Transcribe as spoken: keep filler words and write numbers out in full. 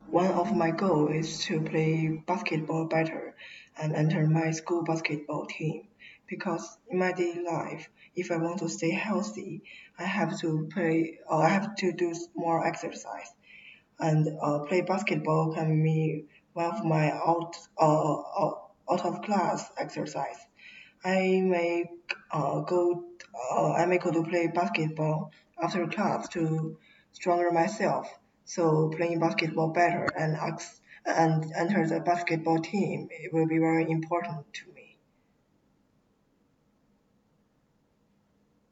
One of my goals is to play basketball better and enter my school basketball team because in my daily life, if I want to stay healthy, I have to play or I have to do more exercise. And uh, play basketball can be one of my out uh, uh, out of class exercise. I may uh, go uh, I may go to play basketball after class to stronger myself. So playing basketball better and ex- and enter the basketball team it will be very important to me.